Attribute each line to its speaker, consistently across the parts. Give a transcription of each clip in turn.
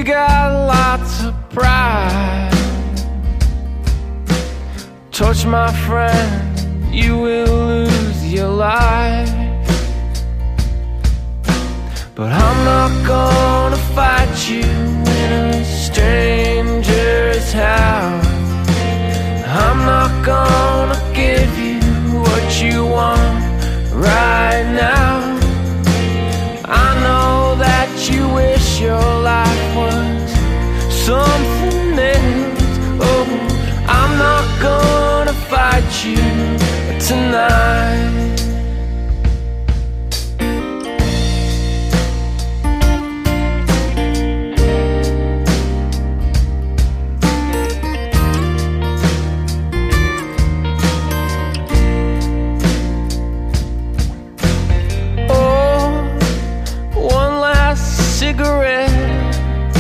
Speaker 1: You got lots of pride. Touch my friend, you will lose your life. But I'm not gonna fight you in a stranger's house. I'm not gonna give you what you want right now. I know that you wish your life was something else. Oh, I'm not gonna fight you tonight. Cigarette,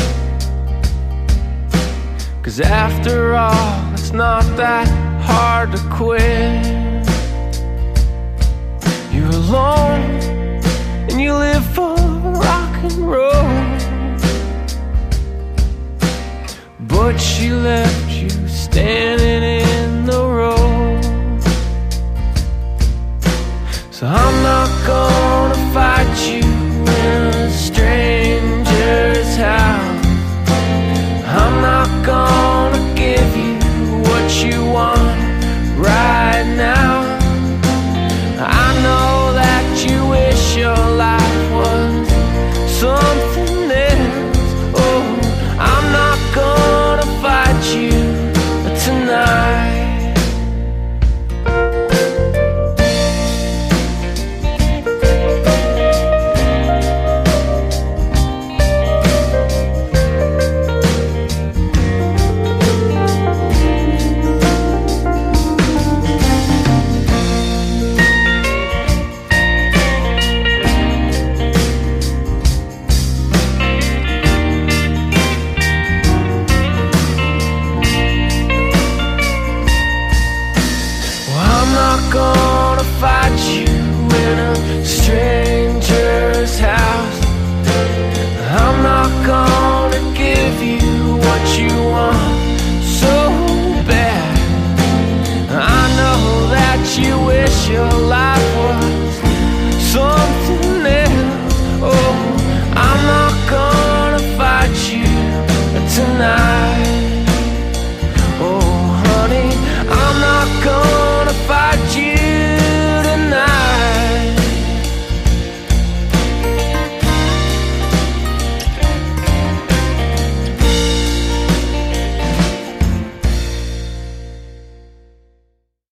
Speaker 1: 'cause after all, it's not that hard to quit. You're alone and you live for rock and roll, but she left you standing